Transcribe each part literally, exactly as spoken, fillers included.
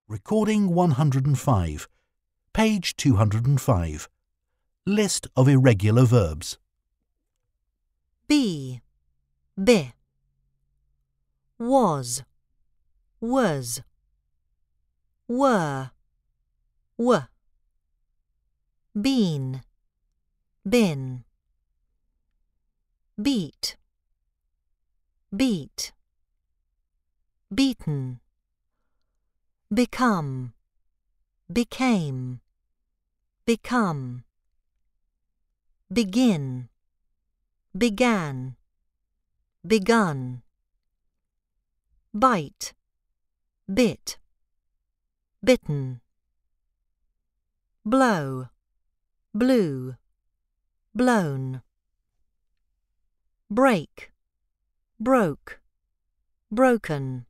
Recording one hundred and five, page two hundred and five. List of irregular verbs. Be, be. Was, was. Were, were. Been, been. Beat, beat. Beaten. Become, became. Become. Begin, began. Begun. Bite, bit. Bitten. Blow, blew. Blown. Break, broke. Broken.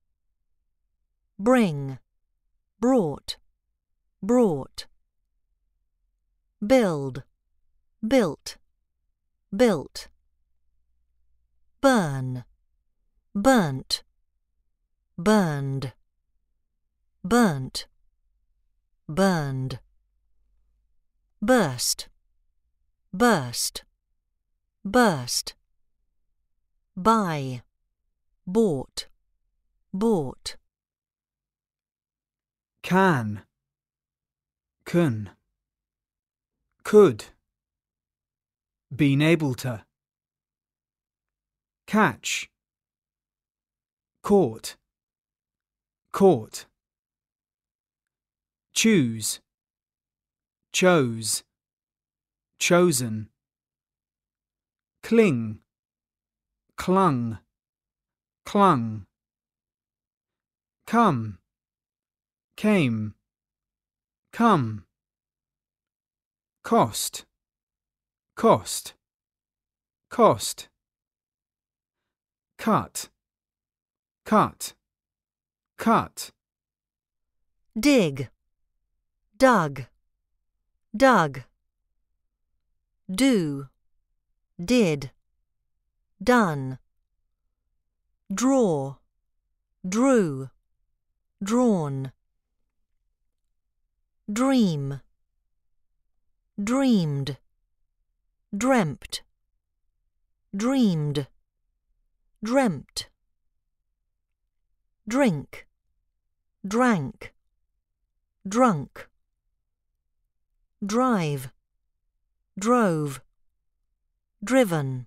Bring, brought. Brought. Build, built. Built. Burn, burnt. Burned. Burnt. Burned. Burst, burst. Burst. Buy, bought. Bought. Can, kun. Could. Been able to. Catch. Caught. Caught. Choose. Chose. Chosen. Cling. Clung. Clung. Come. Came. Come. Cost. Cost. Cost. Cut. Cut. Cut. Dig, dug. Dug. Do, did. Done. Draw, drew. Drawn. Dream. Dreamed. Dreamt. Dreamed. Dreamt. Drink. Drank. Drunk. Drive. Drove. Driven.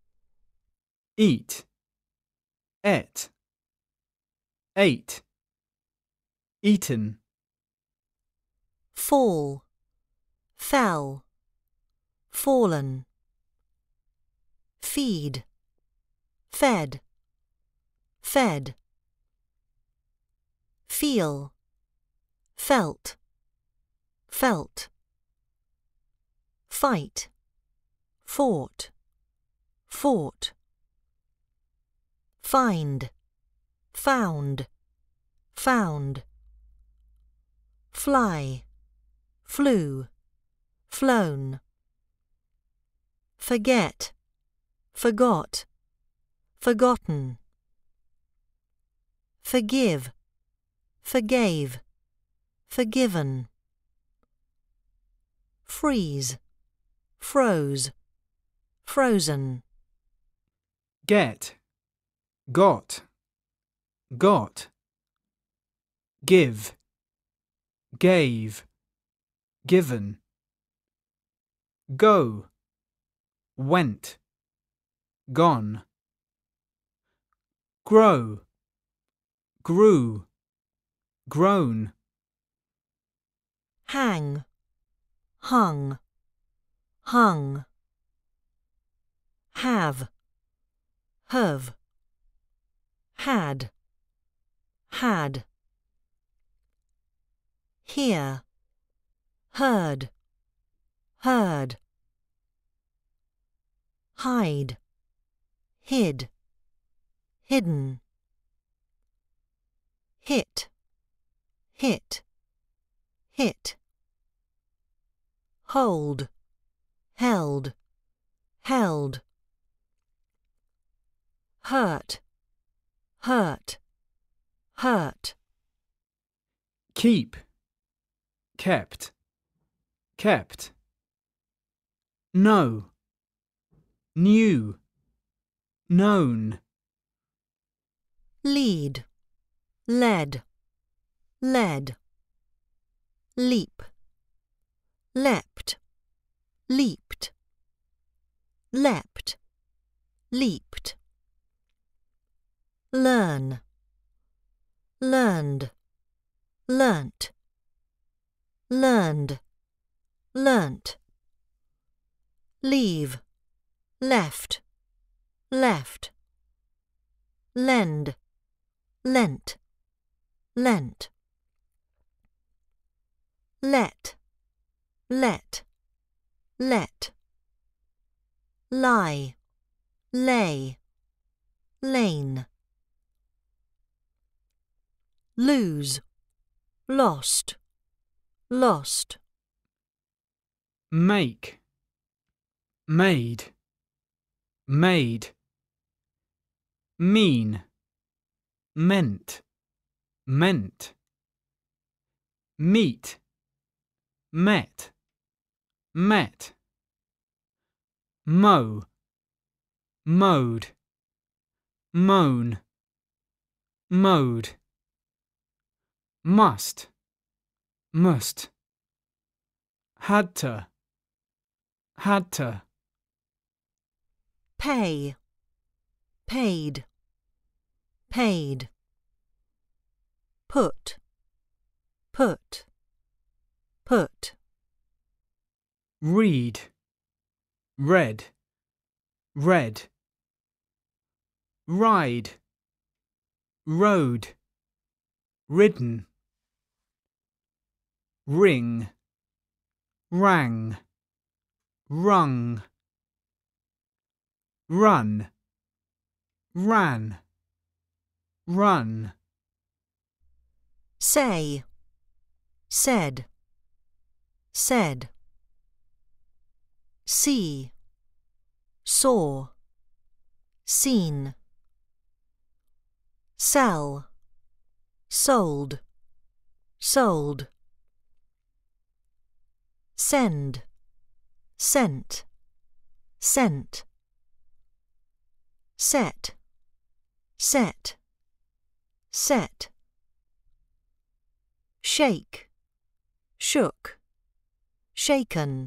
Eat. Ate. Ate. Eaten. Fall. Fell. Fallen. Feed. Fed. Fed. Feel. Felt. Felt. Fight. Fought. Fought. Find. Found. Found. Fly. Flew. Flown. Forget. Forgot. Forgotten. Forgive. Forgave. Forgiven. Freeze. Froze. Frozen. Get. Got. Got. Give. Gave. Given. Go. Went. Gone. Grow. Grew. Grown. Hang. Hung. Hung. Have. Have. Had. Had. Hear. Heard. Heard. Hide. Hid. Hidden. Hit. Hit. Hit. Hold. Held. Held. Hurt. Hurt. Hurt. keep, kept, kept. Know, knew, known. Lead, led, led. Leap, leapt, leaped. Leapt, leaped. Learn, learned, learnt. Learned, learnt. Leave, left, left. Lend, lent, lent. Let, let, let. Lie, lay, lane. Lose, lost, lost. Make, made, made. Mean, meant, meant. Meet, met, met. Mow, mowed, moan, mowed. Must, must. Had to, had to. Pay, paid, paid. Put, put, put. Read, read, read. Ride, rode, ridden. Ring, rang, rung. Run, ran, run. Say, said, said. See, saw, seen. Sell, sold, sold. Send, sent, sent. Set, set, set. Shake, shook, shaken.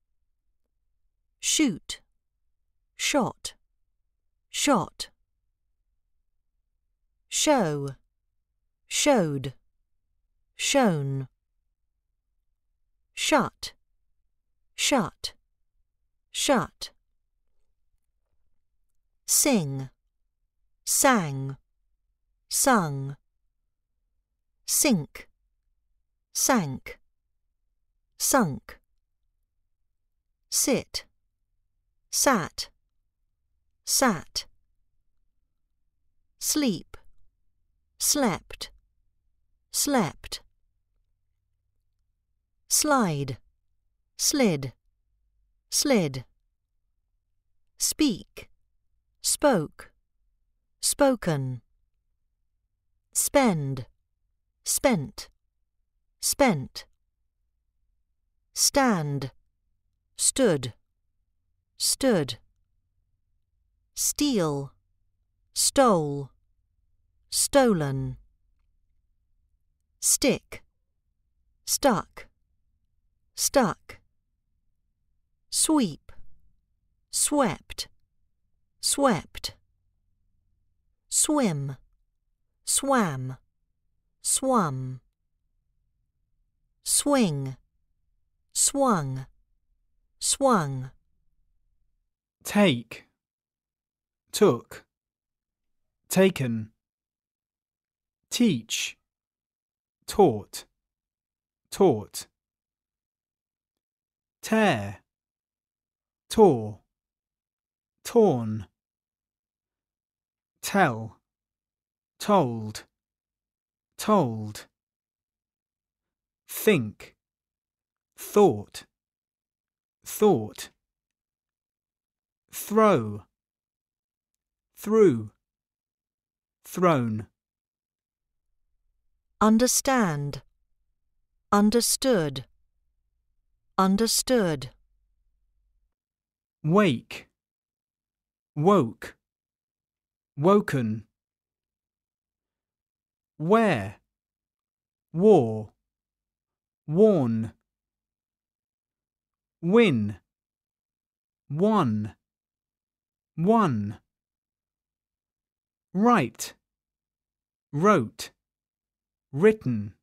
Shoot, shot, shot. Show, showed, shown. Shut, shut, shut. Sing, sang, sung. Sink, sank, sunk. Sit, sat, sat. Sleep, slept, slept. Slide, slid, slid. Speak, spoke, spoken. Spend, spent, spent. Stand, stood, stood. Steal, stole, stolen. Stick, stuck, stuck. Sweep, swept, swept. Swim, swam, swum. Swing, swung, swung. Take, took, taken. Teach, taught, taught. Tear, tore, torn. Tell, told, told. Think, thought, thought. Throw, through, thrown. Understand, understood, understood. Wake, woke, woken. Wear, wore, worn. Win, won, won. Write, wrote, written.